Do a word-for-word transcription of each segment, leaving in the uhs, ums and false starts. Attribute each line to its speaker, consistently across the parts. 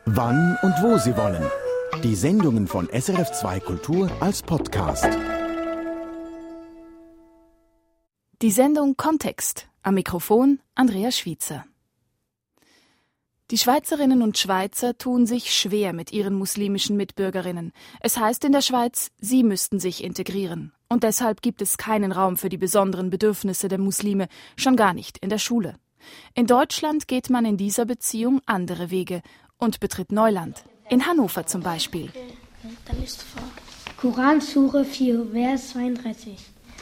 Speaker 1: wann und wo Sie wollen. Die Sendungen von S R F zwei Kultur als Podcast.
Speaker 2: Die Sendung Kontext. Am Mikrofon Andrea Schweizer. Die Schweizerinnen und Schweizer tun sich schwer mit ihren muslimischen Mitbürgerinnen. Es heißt in der Schweiz, sie müssten sich integrieren. Und deshalb gibt es keinen Raum für die besonderen Bedürfnisse der Muslime, schon gar nicht in der Schule. In Deutschland geht man in dieser Beziehung andere Wege und betritt Neuland. In Hannover zum Beispiel.
Speaker 3: Koran, Sure vier, Vers zweiunddreißig.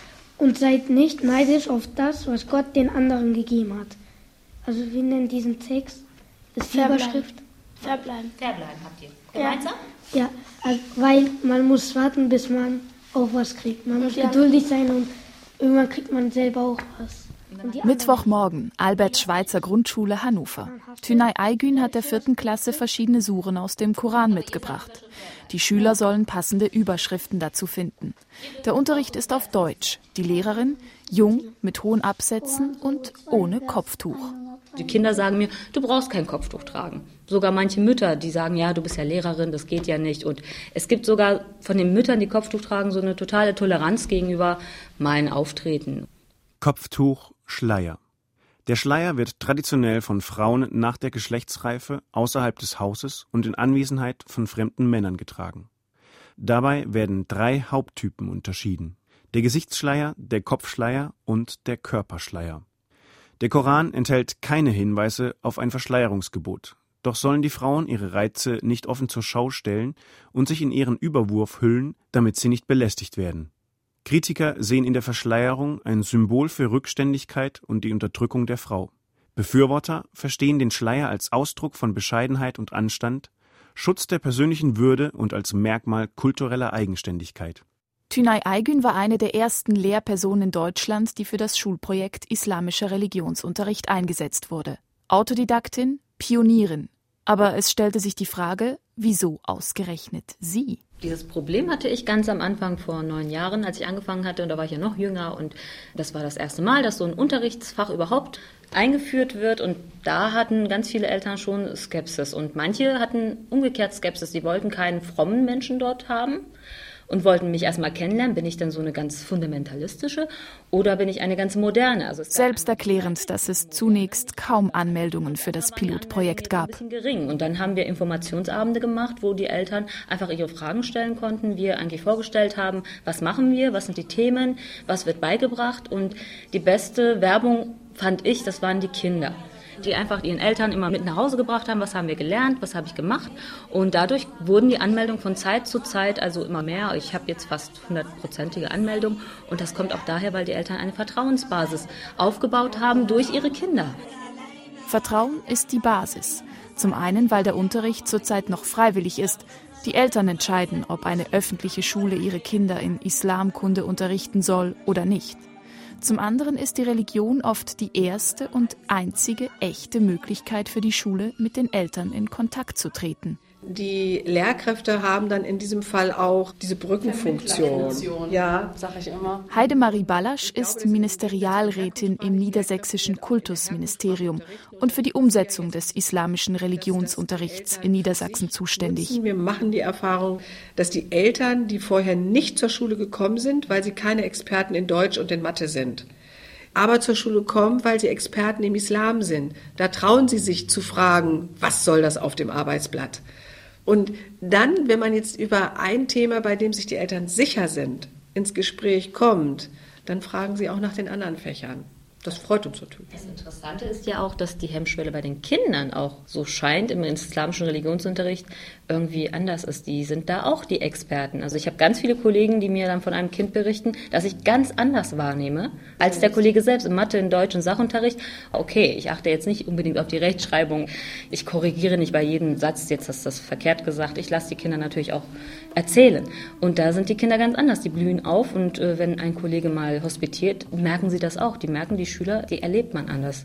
Speaker 3: Und seid nicht neidisch auf das, was Gott den anderen gegeben hat. Also wie nennt diesen Text? Das ist die Überschrift.
Speaker 4: Verbleiben. Verbleiben habt ihr. Gemeinsam?
Speaker 3: Ja, ja, also weil man muss warten, bis man auch was kriegt. Man muss geduldig sein und irgendwann kriegt man selber auch was.
Speaker 2: Mittwochmorgen, Albert-Schweitzer Grundschule Hannover. Tünay Aygün hat der vierten Klasse verschiedene Suren aus dem Koran mitgebracht. Die Schüler sollen passende Überschriften dazu finden. Der Unterricht ist auf Deutsch. Die Lehrerin, jung, mit hohen Absätzen und ohne Kopftuch.
Speaker 5: Die Kinder sagen mir, du brauchst kein Kopftuch tragen. Sogar manche Mütter, die sagen, ja, du bist ja Lehrerin, das geht ja nicht. Und es gibt sogar von den Müttern, die Kopftuch tragen, so eine totale Toleranz gegenüber meinem Auftreten.
Speaker 6: Kopftuch, Schleier. Der Schleier wird traditionell von Frauen nach der Geschlechtsreife außerhalb des Hauses und in Anwesenheit von fremden Männern getragen. Dabei werden drei Haupttypen unterschieden: der Gesichtsschleier, der Kopfschleier und der Körperschleier. Der Koran enthält keine Hinweise auf ein Verschleierungsgebot. Doch sollen die Frauen ihre Reize nicht offen zur Schau stellen und sich in ihren Überwurf hüllen, damit sie nicht belästigt werden. Kritiker sehen in der Verschleierung ein Symbol für Rückständigkeit und die Unterdrückung der Frau. Befürworter verstehen den Schleier als Ausdruck von Bescheidenheit und Anstand, Schutz der persönlichen Würde und als Merkmal kultureller Eigenständigkeit.
Speaker 2: Tünay Aygün war eine der ersten Lehrpersonen in Deutschland, die für das Schulprojekt Islamischer Religionsunterricht eingesetzt wurde. Autodidaktin, Pionierin. Aber es stellte sich die Frage, wieso ausgerechnet sie?
Speaker 5: Dieses Problem hatte ich ganz am Anfang vor neun Jahren, als ich angefangen hatte, und da war ich ja noch jünger, und das war das erste Mal, dass so ein Unterrichtsfach überhaupt eingeführt wird, und da hatten ganz viele Eltern schon Skepsis und manche hatten umgekehrt Skepsis, die wollten keinen frommen Menschen dort haben und wollten mich erstmal kennenlernen. Bin ich denn so eine ganz fundamentalistische oder bin ich eine ganz moderne? Also
Speaker 2: selbsterklärend, dass es zunächst kaum Anmeldungen für das Pilotprojekt gab.
Speaker 5: Ein bisschen gering. Und dann haben wir Informationsabende gemacht, wo die Eltern einfach ihre Fragen stellen konnten. Wir eigentlich vorgestellt haben, was machen wir, was sind die Themen, was wird beigebracht. Und die beste Werbung, fand ich, das waren die Kinder, die einfach ihren Eltern immer mit nach Hause gebracht haben, was haben wir gelernt, was habe ich gemacht. Und dadurch wurden die Anmeldungen von Zeit zu Zeit also immer mehr. Ich habe jetzt fast hundertprozentige Anmeldungen und das kommt auch daher, weil die Eltern eine Vertrauensbasis aufgebaut haben durch ihre Kinder.
Speaker 2: Vertrauen ist die Basis. Zum einen, weil der Unterricht zurzeit noch freiwillig ist. Die Eltern entscheiden, ob eine öffentliche Schule ihre Kinder in Islamkunde unterrichten soll oder nicht. Zum anderen ist die Religion oft die erste und einzige echte Möglichkeit für die Schule, mit den Eltern in Kontakt zu treten.
Speaker 7: Die Lehrkräfte haben dann in diesem Fall auch diese Brückenfunktion. Ja, sag ich immer.
Speaker 2: Heidemarie Ballasch ist Ministerialrätin im niedersächsischen Kultusministerium und für die Umsetzung des islamischen Religionsunterrichts in Niedersachsen zuständig.
Speaker 7: Wir machen die Erfahrung, dass die Eltern, die vorher nicht zur Schule gekommen sind, weil sie keine Experten in Deutsch und in Mathe sind, aber zur Schule kommen, weil sie Experten im Islam sind, da trauen sie sich zu fragen, was soll das auf dem Arbeitsblatt? Und dann, wenn man jetzt über ein Thema, bei dem sich die Eltern sicher sind, ins Gespräch kommt, dann fragen sie auch nach den anderen Fächern. Das freut uns natürlich.
Speaker 5: Das Interessante ist ja auch, dass die Hemmschwelle bei den Kindern auch so scheint, im islamischen Religionsunterricht irgendwie anders ist. Die sind da auch die Experten. Also ich habe ganz viele Kollegen, die mir dann von einem Kind berichten, das ich ganz anders wahrnehme als der Kollege selbst im Mathe-, in Deutsch- und Sachunterricht. Okay, ich achte jetzt nicht unbedingt auf die Rechtschreibung. Ich korrigiere nicht bei jedem Satz, jetzt hast du das verkehrt gesagt. Ich lasse die Kinder natürlich auch erzählen. Und da sind die Kinder ganz anders. Die blühen auf und äh, wenn ein Kollege mal hospitiert, merken sie das auch. Die merken, die Schüler, die erlebt man anders.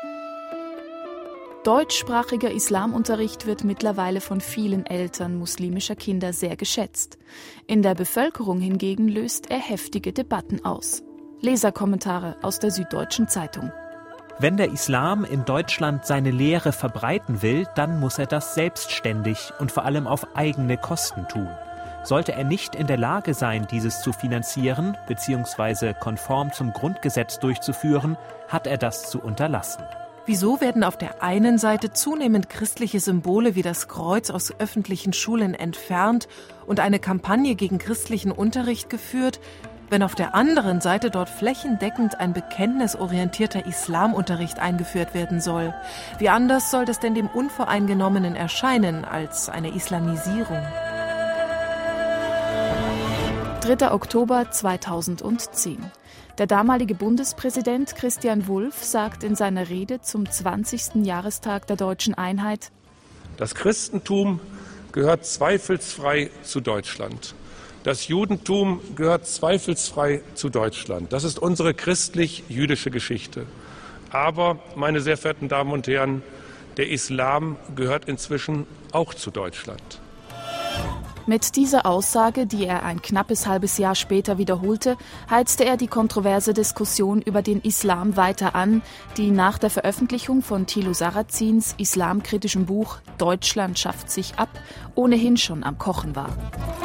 Speaker 2: Deutschsprachiger Islamunterricht wird mittlerweile von vielen Eltern muslimischer Kinder sehr geschätzt. In der Bevölkerung hingegen löst er heftige Debatten aus. Leserkommentare aus der Süddeutschen Zeitung.
Speaker 8: Wenn der Islam in Deutschland seine Lehre verbreiten will, dann muss er das selbstständig und vor allem auf eigene Kosten tun. Sollte er nicht in der Lage sein, dieses zu finanzieren bzw. konform zum Grundgesetz durchzuführen, hat er das zu unterlassen.
Speaker 9: Wieso werden auf der einen Seite zunehmend christliche Symbole wie das Kreuz aus öffentlichen Schulen entfernt und eine Kampagne gegen christlichen Unterricht geführt, wenn auf der anderen Seite dort flächendeckend ein bekenntnisorientierter Islamunterricht eingeführt werden soll? Wie anders soll das denn dem Unvoreingenommenen erscheinen als eine Islamisierung?
Speaker 2: dritter Oktober zweitausendzehn. Der damalige Bundespräsident Christian Wulff sagt in seiner Rede zum zwanzigsten Jahrestag der deutschen Einheit:
Speaker 10: Das Christentum gehört zweifelsfrei zu Deutschland. Das Judentum gehört zweifelsfrei zu Deutschland. Das ist unsere christlich-jüdische Geschichte. Aber, meine sehr verehrten Damen und Herren, der Islam gehört inzwischen auch zu Deutschland.
Speaker 2: Mit dieser Aussage, die er ein knappes halbes Jahr später wiederholte, heizte er die kontroverse Diskussion über den Islam weiter an, die nach der Veröffentlichung von Thilo Sarrazins islamkritischem Buch »Deutschland schafft sich ab« ohnehin schon am Kochen war.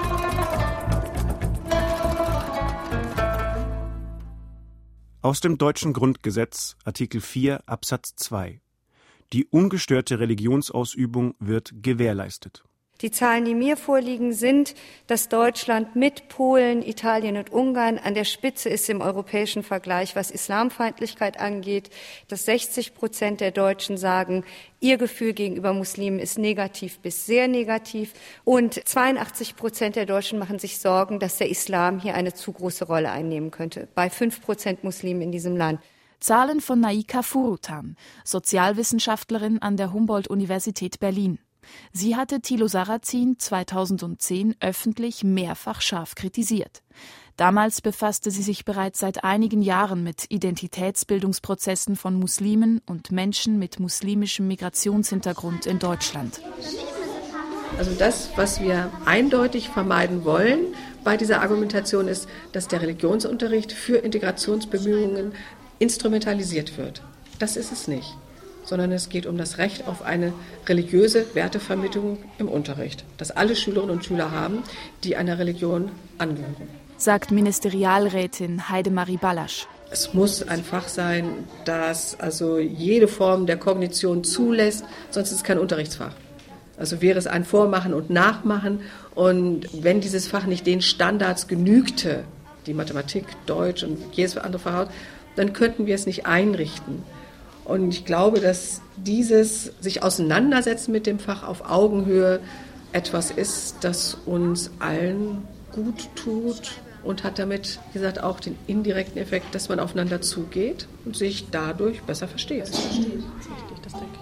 Speaker 6: Aus dem deutschen Grundgesetz, Artikel vier Absatz zwei. Die ungestörte Religionsausübung wird gewährleistet.
Speaker 11: Die Zahlen, die mir vorliegen, sind, dass Deutschland mit Polen, Italien und Ungarn an der Spitze ist im europäischen Vergleich, was Islamfeindlichkeit angeht, dass sechzig Prozent der Deutschen sagen, ihr Gefühl gegenüber Muslimen ist negativ bis sehr negativ und zweiundachtzig Prozent der Deutschen machen sich Sorgen, dass der Islam hier eine zu große Rolle einnehmen könnte, bei fünf Prozent Muslimen in diesem Land.
Speaker 2: Zahlen von Naika Furutan, Sozialwissenschaftlerin an der Humboldt-Universität Berlin. Sie hatte Thilo Sarrazin zweitausendzehn öffentlich mehrfach scharf kritisiert. Damals befasste sie sich bereits seit einigen Jahren mit Identitätsbildungsprozessen von Muslimen und Menschen mit muslimischem Migrationshintergrund in Deutschland.
Speaker 7: Also das, was wir eindeutig vermeiden wollen bei dieser Argumentation, ist, dass der Religionsunterricht für Integrationsbemühungen instrumentalisiert wird. Das ist es nicht. Sondern es geht um das Recht auf eine religiöse Wertevermittlung im Unterricht, das alle Schülerinnen und Schüler haben, die einer Religion angehören.
Speaker 2: Sagt Ministerialrätin Heidemarie Ballasch.
Speaker 7: Es muss ein Fach sein, das also jede Form der Kognition zulässt, sonst ist es kein Unterrichtsfach. Also wäre es ein Vormachen und Nachmachen. Und wenn dieses Fach nicht den Standards genügte, die Mathematik, Deutsch und jedes andere Fach, dann könnten wir es nicht einrichten. Und ich glaube, dass dieses sich auseinandersetzen mit dem Fach auf Augenhöhe etwas ist, das uns allen gut tut und hat damit, wie gesagt, auch den indirekten Effekt, dass man aufeinander zugeht und sich dadurch besser versteht. Das versteht. Das ist richtig, das denke ich.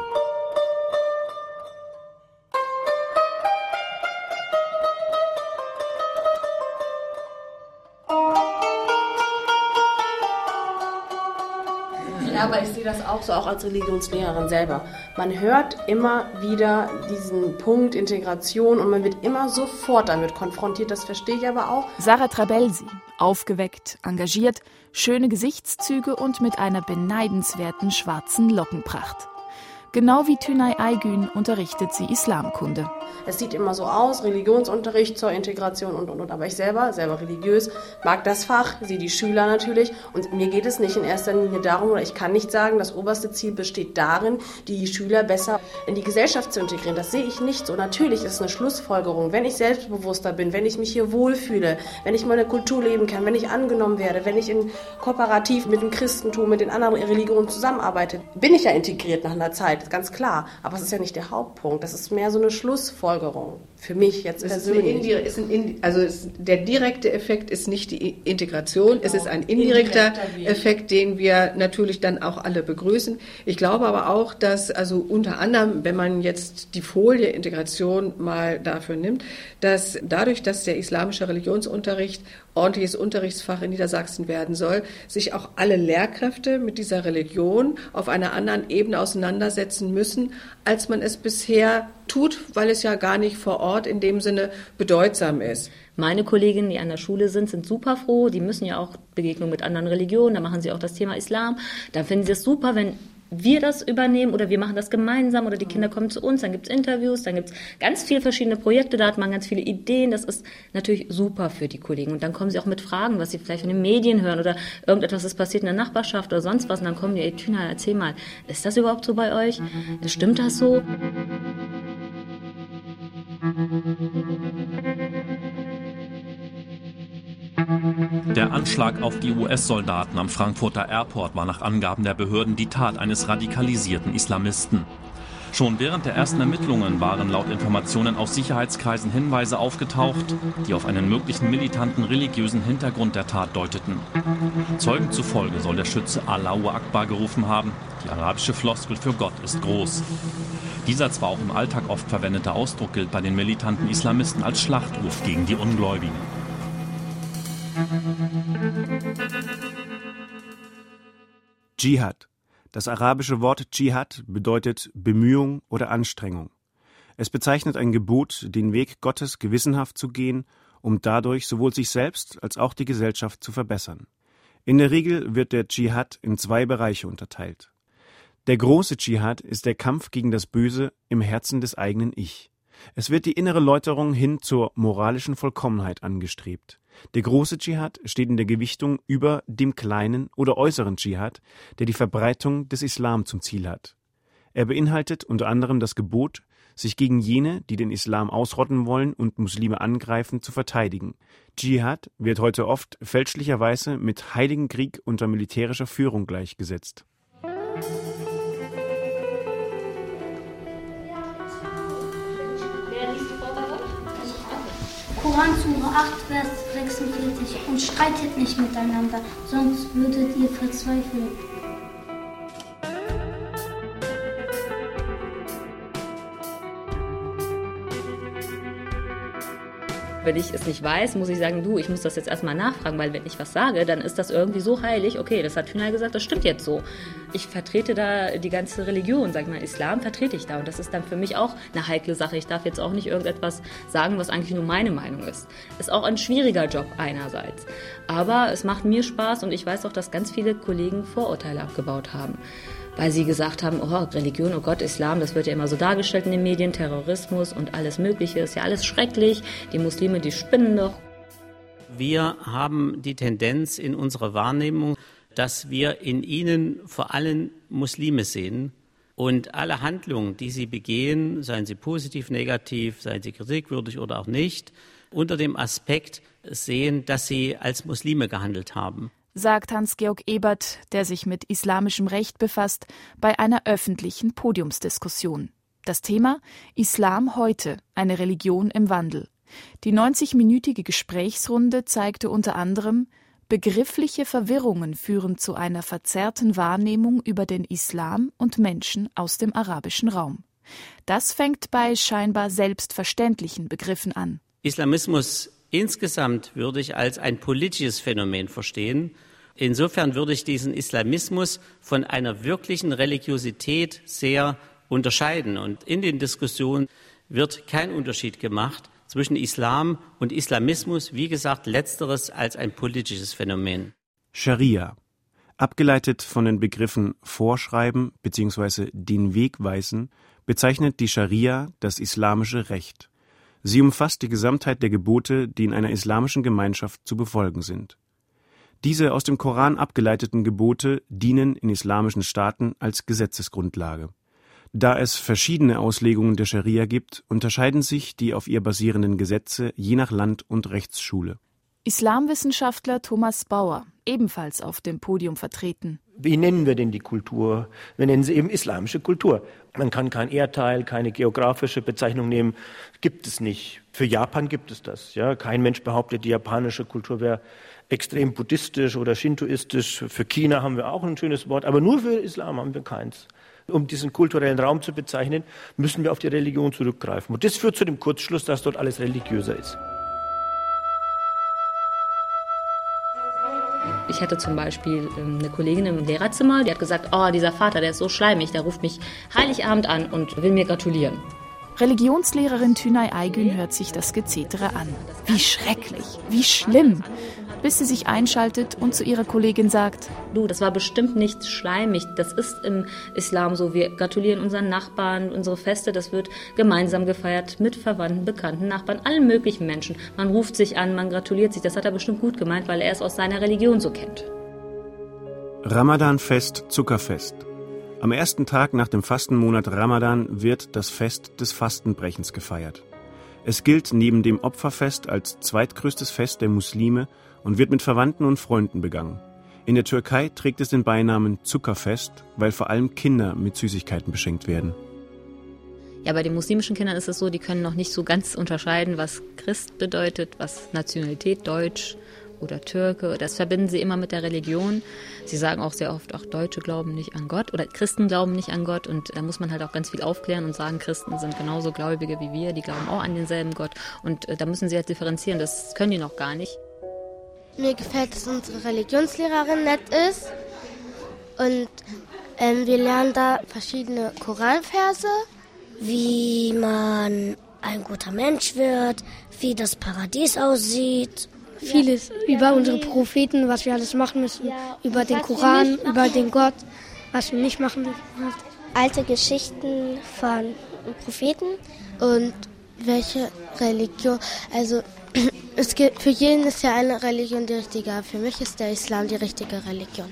Speaker 12: Ja, aber ich sehe das auch so, auch als Religionslehrerin selber. Man hört immer wieder diesen Punkt Integration und man wird immer sofort damit konfrontiert, das verstehe ich aber auch.
Speaker 2: Sarah Trabelsi, aufgeweckt, engagiert, schöne Gesichtszüge und mit einer beneidenswerten schwarzen Lockenpracht. Genau wie Tünay Aygün unterrichtet sie Islamkunde.
Speaker 12: Es sieht immer so aus, Religionsunterricht zur Integration und, und, und. Aber ich selber, selber religiös, mag das Fach, sehe die Schüler natürlich. Und mir geht es nicht in erster Linie darum, oder ich kann nicht sagen, das oberste Ziel besteht darin, die Schüler besser in die Gesellschaft zu integrieren. Das sehe ich nicht so. Natürlich ist es eine Schlussfolgerung. Wenn ich selbstbewusster bin, wenn ich mich hier wohlfühle, wenn ich meine Kultur leben kann, wenn ich angenommen werde, wenn ich in kooperativ mit dem Christentum, mit den anderen Religionen zusammenarbeite, bin ich ja integriert nach einer Zeit. Ganz klar, aber es ist ja nicht der Hauptpunkt. Das ist mehr so eine Schlussfolgerung für mich jetzt
Speaker 7: es
Speaker 12: persönlich.
Speaker 7: Ist ein, ist ein, also es, der direkte Effekt ist nicht die Integration, genau. Es ist ein indirekter, indirekter Effekt, den wir natürlich dann auch alle begrüßen. Ich glaube aber auch, dass also unter anderem, wenn man jetzt die Folie Integration mal dafür nimmt, dass dadurch, dass der islamische Religionsunterricht ordentliches Unterrichtsfach in Niedersachsen werden soll, sich auch alle Lehrkräfte mit dieser Religion auf einer anderen Ebene auseinandersetzen, auseinandersetzen müssen, als man es bisher tut, weil es ja gar nicht vor Ort in dem Sinne bedeutsam ist.
Speaker 5: Meine Kolleginnen, die an der Schule sind, sind super froh. Die müssen ja auch Begegnungen mit anderen Religionen, da machen sie auch das Thema Islam. Dann finden sie es super, wenn wir das übernehmen oder wir machen das gemeinsam oder die Kinder kommen zu uns, dann gibt es Interviews, dann gibt es ganz viele verschiedene Projekte, da hat man ganz viele Ideen, das ist natürlich super für die Kollegen und dann kommen sie auch mit Fragen, was sie vielleicht von den Medien hören oder irgendetwas ist passiert in der Nachbarschaft oder sonst was und dann kommen die, ey Tüna, erzähl mal, ist das überhaupt so bei euch? Stimmt das so?
Speaker 13: Der Anschlag auf die U S-Soldaten am Frankfurter Airport war nach Angaben der Behörden die Tat eines radikalisierten Islamisten. Schon während der ersten Ermittlungen waren laut Informationen aus Sicherheitskreisen Hinweise aufgetaucht, die auf einen möglichen militanten religiösen Hintergrund der Tat deuteten. Zeugen zufolge soll der Schütze Allahu Akbar gerufen haben. Die arabische Floskel für Gott ist groß. Dieser zwar auch im Alltag oft verwendete Ausdruck gilt bei den militanten Islamisten als Schlachtruf gegen die Ungläubigen.
Speaker 6: Dschihad. Das arabische Wort Dschihad bedeutet Bemühung oder Anstrengung. Es bezeichnet ein Gebot, den Weg Gottes gewissenhaft zu gehen, um dadurch sowohl sich selbst als auch die Gesellschaft zu verbessern. In der Regel wird der Dschihad in zwei Bereiche unterteilt. Der große Dschihad ist der Kampf gegen das Böse im Herzen des eigenen Ich. Es wird die innere Läuterung hin zur moralischen Vollkommenheit angestrebt. Der große Dschihad steht in der Gewichtung über dem kleinen oder äußeren Dschihad, der die Verbreitung des Islam zum Ziel hat. Er beinhaltet unter anderem das Gebot, sich gegen jene, die den Islam ausrotten wollen und Muslime angreifen, zu verteidigen. Dschihad wird heute oft fälschlicherweise mit Heiligen Krieg unter militärischer Führung gleichgesetzt.
Speaker 14: Koran Sura acht, Vers sechsundvierzig. Und streitet nicht miteinander, sonst würdet ihr verzweifeln.
Speaker 5: Wenn ich es nicht weiß, muss ich sagen, du, ich muss das jetzt erstmal nachfragen, weil wenn ich was sage, dann ist das irgendwie so heilig. Okay, das hat Tünay gesagt, das stimmt jetzt so. Ich vertrete da die ganze Religion, sag ich mal, Islam vertrete ich da und das ist dann für mich auch eine heikle Sache. Ich darf jetzt auch nicht irgendetwas sagen, was eigentlich nur meine Meinung ist. Ist auch ein schwieriger Job einerseits. Aber es macht mir Spaß und ich weiß auch, dass ganz viele Kollegen Vorurteile abgebaut haben. Weil sie gesagt haben, oh, Religion, oh Gott, Islam, das wird ja immer so dargestellt in den Medien, Terrorismus und alles Mögliche, ist ja alles schrecklich, die Muslime, die spinnen doch.
Speaker 15: Wir haben die Tendenz in unserer Wahrnehmung, dass wir in ihnen vor allem Muslime sehen und alle Handlungen, die sie begehen, seien sie positiv, negativ, seien sie kritikwürdig oder auch nicht, unter dem Aspekt sehen, dass sie als Muslime gehandelt haben.
Speaker 2: Sagt Hans-Georg Ebert, der sich mit islamischem Recht befasst, bei einer öffentlichen Podiumsdiskussion. Das Thema: Islam heute, eine Religion im Wandel. Die neunzigminütige Gesprächsrunde zeigte unter anderem, begriffliche Verwirrungen führen zu einer verzerrten Wahrnehmung über den Islam und Menschen aus dem arabischen Raum. Das fängt bei scheinbar selbstverständlichen Begriffen an.
Speaker 15: Islamismus insgesamt würde ich als ein politisches Phänomen verstehen. Insofern würde ich diesen Islamismus von einer wirklichen Religiosität sehr unterscheiden. Und in den Diskussionen wird kein Unterschied gemacht zwischen Islam und Islamismus, wie gesagt, letzteres als ein politisches Phänomen.
Speaker 6: Scharia, abgeleitet von den Begriffen Vorschreiben bzw. den Weg weisen, bezeichnet die Scharia das islamische Recht. Sie umfasst die Gesamtheit der Gebote, die in einer islamischen Gemeinschaft zu befolgen sind. Diese aus dem Koran abgeleiteten Gebote dienen in islamischen Staaten als Gesetzesgrundlage. Da es verschiedene Auslegungen der Scharia gibt, unterscheiden sich die auf ihr basierenden Gesetze je nach Land und Rechtsschule.
Speaker 2: Islamwissenschaftler Thomas Bauer, ebenfalls auf dem Podium vertreten.
Speaker 16: Wie nennen wir denn die Kultur? Wir nennen sie eben islamische Kultur. Man kann kein Erdteil, keine geografische Bezeichnung nehmen. Gibt es nicht. Für Japan gibt es das. Ja, kein Mensch behauptet, die japanische Kultur wäre extrem buddhistisch oder shintoistisch. Für China haben wir auch ein schönes Wort, aber nur für Islam haben wir keins. Um diesen kulturellen Raum zu bezeichnen, müssen wir auf die Religion zurückgreifen. Und das führt zu dem Kurzschluss, dass dort alles religiöser ist.
Speaker 5: Ich hatte zum Beispiel eine Kollegin im Lehrerzimmer, die hat gesagt, oh, dieser Vater, der ist so schleimig, der ruft mich Heiligabend an und will mir gratulieren.
Speaker 2: Religionslehrerin Tünay Aygün hört sich das Gezetere an. Wie schrecklich, wie schlimm. Bis sie sich einschaltet und zu ihrer Kollegin sagt,
Speaker 5: du, das war bestimmt nicht schleimig, das ist im Islam so, wir gratulieren unseren Nachbarn, unsere Feste, das wird gemeinsam gefeiert mit Verwandten, Bekannten, Nachbarn, allen möglichen Menschen. Man ruft sich an, man gratuliert sich, das hat er bestimmt gut gemeint, weil er es aus seiner Religion so kennt.
Speaker 6: Ramadanfest, Zuckerfest. Am ersten Tag nach dem Fastenmonat Ramadan wird das Fest des Fastenbrechens gefeiert. Es gilt neben dem Opferfest als zweitgrößtes Fest der Muslime und wird mit Verwandten und Freunden begangen. In der Türkei trägt es den Beinamen Zuckerfest, weil vor allem Kinder mit Süßigkeiten beschenkt werden.
Speaker 5: Ja, bei den muslimischen Kindern ist es so, die können noch nicht so ganz unterscheiden, was Christ bedeutet, was Nationalität, Deutsch oder Türke. Das verbinden sie immer mit der Religion. Sie sagen auch sehr oft, auch Deutsche glauben nicht an Gott oder Christen glauben nicht an Gott. Und da muss man halt auch ganz viel aufklären und sagen, Christen sind genauso Gläubige wie wir, die glauben auch an denselben Gott. Und da müssen sie halt differenzieren, das können die noch gar nicht.
Speaker 17: Mir gefällt, dass unsere Religionslehrerin nett ist und ähm, wir lernen da verschiedene Koranverse, wie man ein guter Mensch wird, wie das Paradies aussieht.
Speaker 3: Vieles über unsere Propheten, was wir alles machen müssen, ja, über den Koran, über den Gott, was wir nicht machen dürfen.
Speaker 17: Alte Geschichten von Propheten und welche Religion, also es gibt, für jeden ist ja eine Religion die richtige, aber für mich ist der Islam die richtige Religion.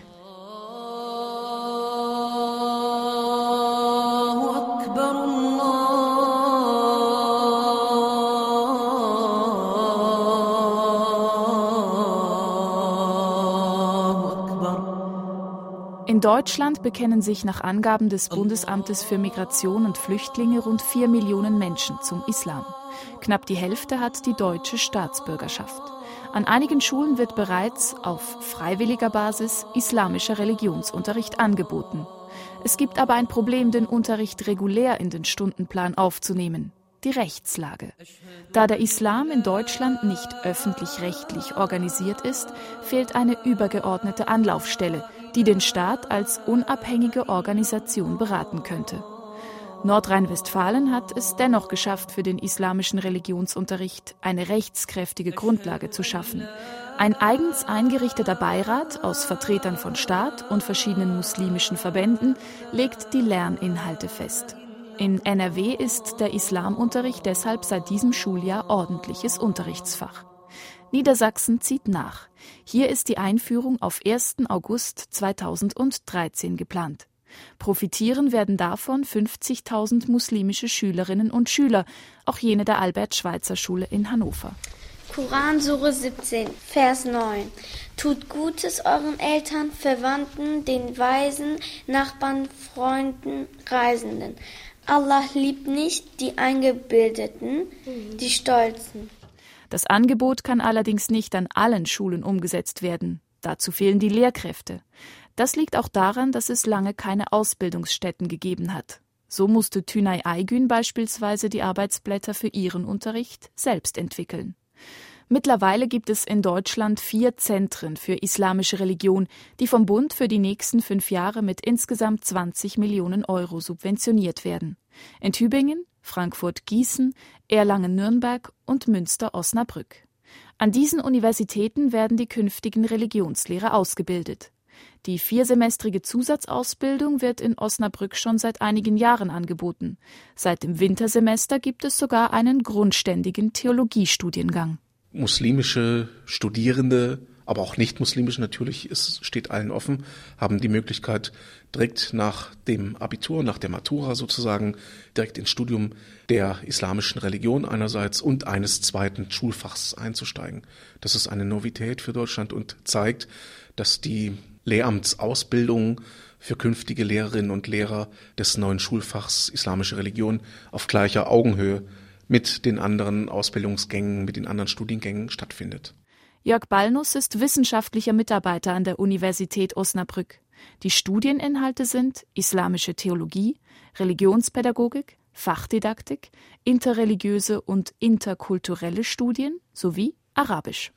Speaker 2: In Deutschland bekennen sich nach Angaben des Bundesamtes für Migration und Flüchtlinge rund vier Millionen Menschen zum Islam. Knapp die Hälfte hat die deutsche Staatsbürgerschaft. An einigen Schulen wird bereits auf freiwilliger Basis islamischer Religionsunterricht angeboten. Es gibt aber ein Problem, den Unterricht regulär in den Stundenplan aufzunehmen: die Rechtslage. Da der Islam in Deutschland nicht öffentlich-rechtlich organisiert ist, fehlt eine übergeordnete Anlaufstelle, die den Staat als unabhängige Organisation beraten könnte. Nordrhein-Westfalen hat es dennoch geschafft, für den islamischen Religionsunterricht eine rechtskräftige Grundlage zu schaffen. Ein eigens eingerichteter Beirat aus Vertretern von Staat und verschiedenen muslimischen Verbänden legt die Lerninhalte fest. In N R W ist der Islamunterricht deshalb seit diesem Schuljahr ordentliches Unterrichtsfach. Niedersachsen zieht nach. Hier ist die Einführung auf ersten August zweitausenddreizehn geplant. Profitieren werden davon fünfzigtausend muslimische Schülerinnen und Schüler, auch jene der Albert-Schweitzer-Schule in Hannover.
Speaker 14: Koran Sure siebzehn, Vers neun. Tut Gutes euren Eltern, Verwandten, den Weisen, Nachbarn, Freunden, Reisenden. Allah liebt nicht die Eingebildeten, die Stolzen.
Speaker 2: Das Angebot kann allerdings nicht an allen Schulen umgesetzt werden. Dazu fehlen die Lehrkräfte. Das liegt auch daran, dass es lange keine Ausbildungsstätten gegeben hat. So musste Tünay Aygün beispielsweise die Arbeitsblätter für ihren Unterricht selbst entwickeln. Mittlerweile gibt es in Deutschland vier Zentren für islamische Religion, die vom Bund für die nächsten fünf Jahre mit insgesamt zwanzig Millionen Euro subventioniert werden. In Tübingen, Frankfurt-Gießen, Erlangen-Nürnberg und Münster-Osnabrück. An diesen Universitäten werden die künftigen Religionslehrer ausgebildet. Die viersemestrige Zusatzausbildung wird in Osnabrück schon seit einigen Jahren angeboten. Seit dem Wintersemester gibt es sogar einen grundständigen Theologiestudiengang.
Speaker 18: Muslimische Studierende, aber auch nicht-muslimische natürlich, es steht allen offen, haben die Möglichkeit, direkt nach dem Abitur, nach der Matura sozusagen, direkt ins Studium der islamischen Religion einerseits und eines zweiten Schulfachs einzusteigen. Das ist eine Novität für Deutschland und zeigt, dass die Lehramtsausbildung für künftige Lehrerinnen und Lehrer des neuen Schulfachs Islamische Religion auf gleicher Augenhöhe mit den anderen Ausbildungsgängen, mit den anderen Studiengängen stattfindet.
Speaker 2: Jörg Ballnuss ist wissenschaftlicher Mitarbeiter an der Universität Osnabrück. Die Studieninhalte sind islamische Theologie, Religionspädagogik, Fachdidaktik, interreligiöse und interkulturelle Studien sowie Arabisch.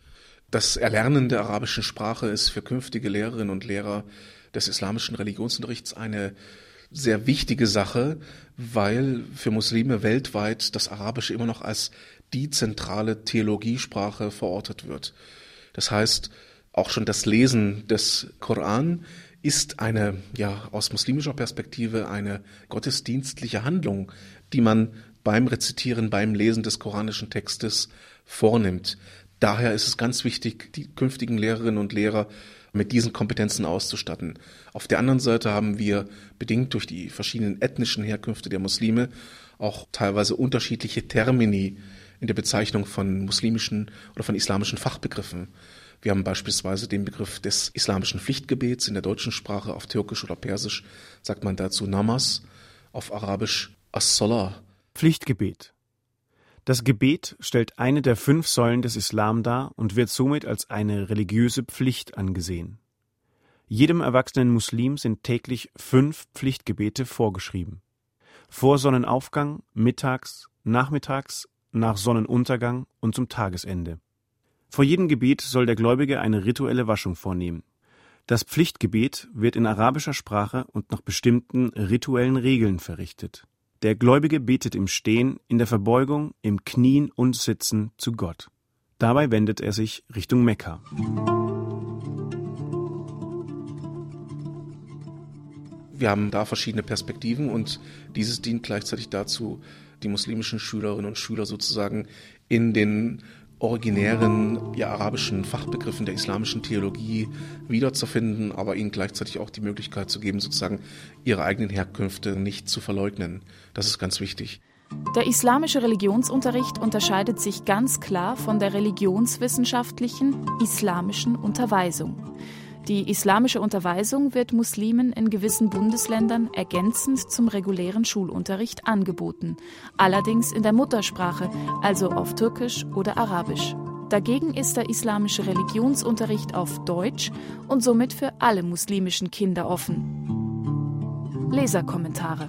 Speaker 18: Das Erlernen der arabischen Sprache ist für künftige Lehrerinnen und Lehrer des islamischen Religionsunterrichts eine sehr wichtige Sache, weil für Muslime weltweit das Arabische immer noch als die zentrale Theologiesprache verortet wird. Das heißt, auch schon das Lesen des Koran ist eine, ja, aus muslimischer Perspektive eine gottesdienstliche Handlung, die man beim Rezitieren, beim Lesen des koranischen Textes vornimmt. Daher ist es ganz wichtig, die künftigen Lehrerinnen und Lehrer mit diesen Kompetenzen auszustatten. Auf der anderen Seite haben wir, bedingt durch die verschiedenen ethnischen Herkünfte der Muslime, auch teilweise unterschiedliche Termini in der Bezeichnung von muslimischen oder von islamischen Fachbegriffen. Wir haben beispielsweise den Begriff des islamischen Pflichtgebets in der deutschen Sprache. Auf Türkisch oder Persisch sagt man dazu Namaz, auf Arabisch As-Salah.
Speaker 6: Pflichtgebet. Das Gebet stellt eine der fünf Säulen des Islam dar und wird somit als eine religiöse Pflicht angesehen. Jedem erwachsenen Muslim sind täglich fünf Pflichtgebete vorgeschrieben. Vor Sonnenaufgang, mittags, nachmittags, nach Sonnenuntergang und zum Tagesende. Vor jedem Gebet soll der Gläubige eine rituelle Waschung vornehmen. Das Pflichtgebet wird in arabischer Sprache und nach bestimmten rituellen Regeln verrichtet. Der Gläubige betet im Stehen, in der Verbeugung, im Knien und Sitzen zu Gott. Dabei wendet er sich Richtung Mekka.
Speaker 18: Wir haben da verschiedene Perspektiven und dieses dient gleichzeitig dazu, die muslimischen Schülerinnen und Schüler sozusagen in den originären ja, arabischen Fachbegriffen der islamischen Theologie wiederzufinden, aber ihnen gleichzeitig auch die Möglichkeit zu geben, sozusagen ihre eigenen Herkünfte nicht zu verleugnen. Das ist ganz wichtig.
Speaker 2: Der islamische Religionsunterricht unterscheidet sich ganz klar von der religionswissenschaftlichen islamischen Unterweisung. Die islamische Unterweisung wird Muslimen in gewissen Bundesländern ergänzend zum regulären Schulunterricht angeboten, allerdings in der Muttersprache, also auf Türkisch oder Arabisch. Dagegen ist der islamische Religionsunterricht auf Deutsch und somit für alle muslimischen Kinder offen. Leserkommentare.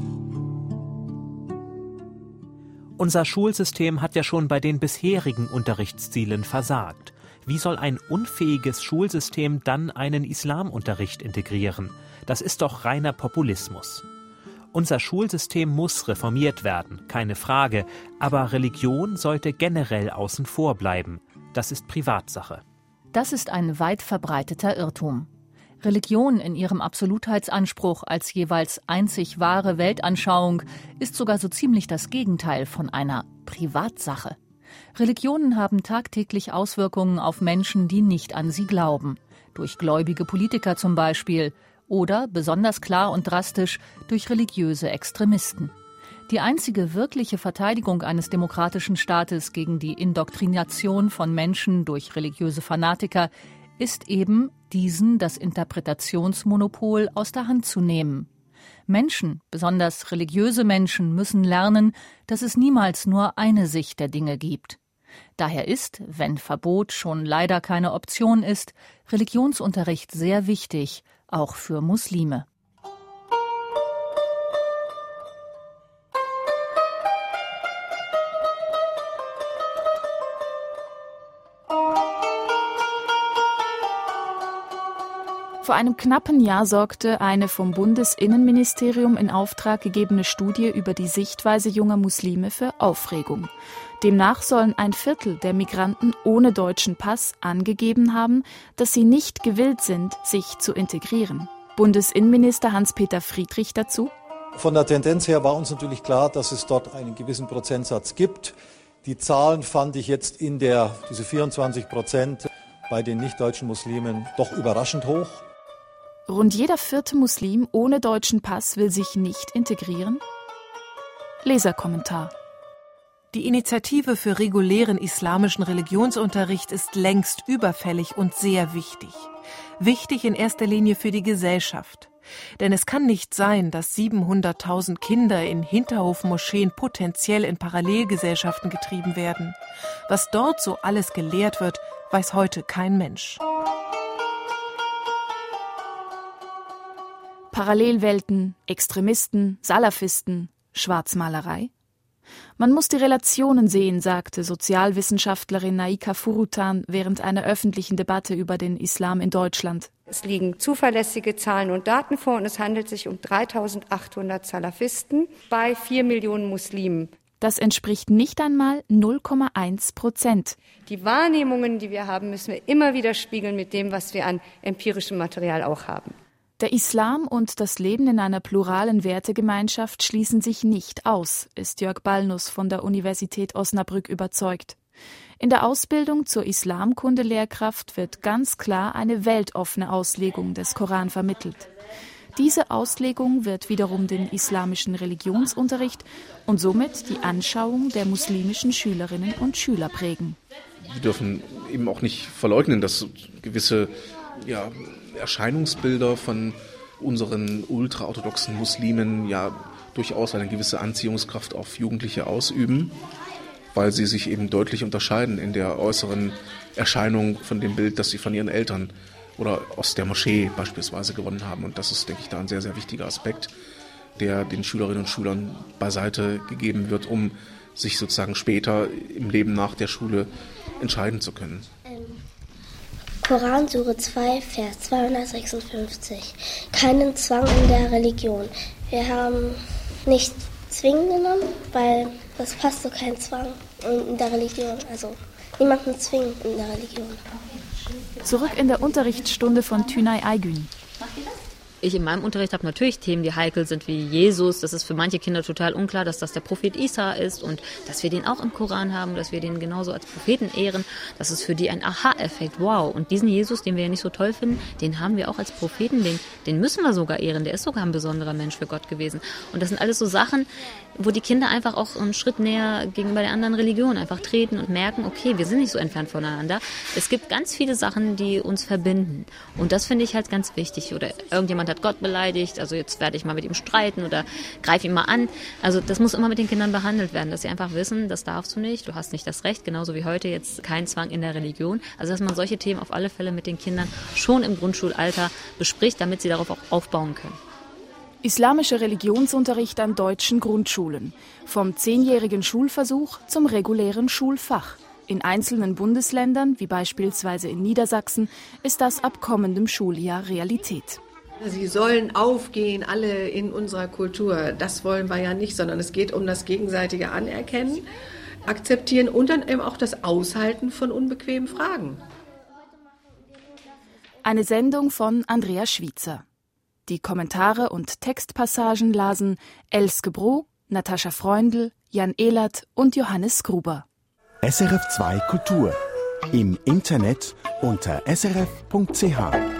Speaker 8: Unser Schulsystem hat ja schon bei den bisherigen Unterrichtszielen versagt. Wie soll ein unfähiges Schulsystem dann einen Islamunterricht integrieren? Das ist doch reiner Populismus. Unser Schulsystem muss reformiert werden, keine Frage, aber Religion sollte generell außen vor bleiben. Das ist Privatsache.
Speaker 19: Das ist ein weit verbreiteter Irrtum. Religion in ihrem Absolutheitsanspruch als jeweils einzig wahre Weltanschauung ist sogar so ziemlich das Gegenteil von einer Privatsache. Religionen haben tagtäglich Auswirkungen auf Menschen, die nicht an sie glauben. Durch gläubige Politiker zum Beispiel. Oder, besonders klar und drastisch, durch religiöse Extremisten. Die einzige wirkliche Verteidigung eines demokratischen Staates gegen die Indoktrination von Menschen durch religiöse Fanatiker ist eben, diesen das Interpretationsmonopol aus der Hand zu nehmen. Menschen, besonders religiöse Menschen, müssen lernen, dass es niemals nur eine Sicht der Dinge gibt. Daher ist, wenn Verbot schon leider keine Option ist, Religionsunterricht sehr wichtig, auch für Muslime.
Speaker 2: Vor einem knappen Jahr sorgte eine vom Bundesinnenministerium in Auftrag gegebene Studie über die Sichtweise junger Muslime für Aufregung. Demnach sollen ein Viertel der Migranten ohne deutschen Pass angegeben haben, dass sie nicht gewillt sind, sich zu integrieren. Bundesinnenminister Hans-Peter Friedrich dazu:
Speaker 20: Von der Tendenz her war uns natürlich klar, dass es dort einen gewissen Prozentsatz gibt. Die Zahlen fand ich jetzt in der, diese vierundzwanzig Prozent bei den nicht-deutschen Muslimen doch überraschend hoch.
Speaker 2: Rund jeder vierte Muslim ohne deutschen Pass will sich nicht integrieren? Leserkommentar.
Speaker 9: Die Initiative für regulären islamischen Religionsunterricht ist längst überfällig und sehr wichtig. Wichtig in erster Linie für die Gesellschaft. Denn es kann nicht sein, dass siebenhunderttausend Kinder in Hinterhofmoscheen potenziell in Parallelgesellschaften getrieben werden. Was dort so alles gelehrt wird, weiß heute kein Mensch.
Speaker 2: Parallelwelten, Extremisten, Salafisten, Schwarzmalerei? Man muss die Relationen sehen, sagte Sozialwissenschaftlerin Naika Furutan während einer öffentlichen Debatte über den Islam in Deutschland.
Speaker 11: Es liegen zuverlässige Zahlen und Daten vor und es handelt sich um dreitausendachthundert Salafisten bei vier Millionen Muslimen.
Speaker 2: Das entspricht nicht einmal null Komma eins Prozent.
Speaker 11: Die Wahrnehmungen, die wir haben, müssen wir immer wieder spiegeln mit dem, was wir an empirischem Material auch haben.
Speaker 2: Der Islam und das Leben in einer pluralen Wertegemeinschaft schließen sich nicht aus, ist Jörg Ballnuss von der Universität Osnabrück überzeugt. In der Ausbildung zur Islamkunde-Lehrkraft wird ganz klar eine weltoffene Auslegung des Koran vermittelt. Diese Auslegung wird wiederum den islamischen Religionsunterricht und somit die Anschauung der muslimischen Schülerinnen und Schüler prägen.
Speaker 18: Wir dürfen eben auch nicht verleugnen, dass gewisse ja, Erscheinungsbilder von unseren ultraorthodoxen Muslimen ja durchaus eine gewisse Anziehungskraft auf Jugendliche ausüben, weil sie sich eben deutlich unterscheiden in der äußeren Erscheinung von dem Bild, das sie von ihren Eltern oder aus der Moschee beispielsweise gewonnen haben. Und das ist, denke ich, da ein sehr, sehr wichtiger Aspekt, der den Schülerinnen und Schülern beiseite gegeben wird, um sich sozusagen später im Leben nach der Schule entscheiden zu können.
Speaker 14: Koran, Sure zwei, Vers zweihundertsechsundfünfzig. Keinen Zwang in der Religion. Wir haben nicht zwingen genommen, weil das passt so kein Zwang in der Religion. Also niemanden zwingen in der Religion.
Speaker 2: Zurück in der Unterrichtsstunde von Tünay Aygün.
Speaker 5: Ich in meinem Unterricht habe natürlich Themen, die heikel sind, wie Jesus. Das ist für manche Kinder total unklar, dass das der Prophet Isa ist und dass wir den auch im Koran haben, dass wir den genauso als Propheten ehren. Das ist für die ein Aha-Effekt. Wow. Und diesen Jesus, den wir ja nicht so toll finden, den haben wir auch als Propheten. Den, den müssen wir sogar ehren. Der ist sogar ein besonderer Mensch für Gott gewesen. Und das sind alles so Sachen, wo die Kinder einfach auch einen Schritt näher gegenüber der anderen Religion einfach treten und merken, okay, wir sind nicht so entfernt voneinander. Es gibt ganz viele Sachen, die uns verbinden. Und das finde ich halt ganz wichtig. Oder irgendjemand hat Gott beleidigt, also jetzt werde ich mal mit ihm streiten oder greife ihn mal an. Also das muss immer mit den Kindern behandelt werden, dass sie einfach wissen, das darfst du nicht, du hast nicht das Recht, genauso wie heute jetzt kein Zwang in der Religion. Also dass man solche Themen auf alle Fälle mit den Kindern schon im Grundschulalter bespricht, damit sie darauf auch aufbauen können.
Speaker 2: Islamischer Religionsunterricht an deutschen Grundschulen. Vom zehnjährigen Schulversuch zum regulären Schulfach. In einzelnen Bundesländern, wie beispielsweise in Niedersachsen, ist das ab kommendem Schuljahr Realität.
Speaker 7: Sie sollen aufgehen, alle in unserer Kultur. Das wollen wir ja nicht, sondern es geht um das gegenseitige Anerkennen, Akzeptieren und dann eben auch das Aushalten von unbequemen Fragen.
Speaker 2: Eine Sendung von Andrea Schwitzer. Die Kommentare und Textpassagen lasen Elske Broh, Natascha Freundl, Jan Ehlert und Johannes Gruber.
Speaker 1: S R F zwei Kultur. Im Internet unter s r f punkt c h.